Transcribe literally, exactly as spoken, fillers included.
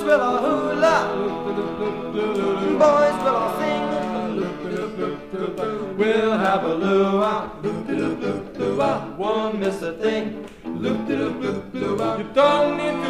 will all hula, boys will all sing. We'll have a luau, won't miss a thing. You don't need to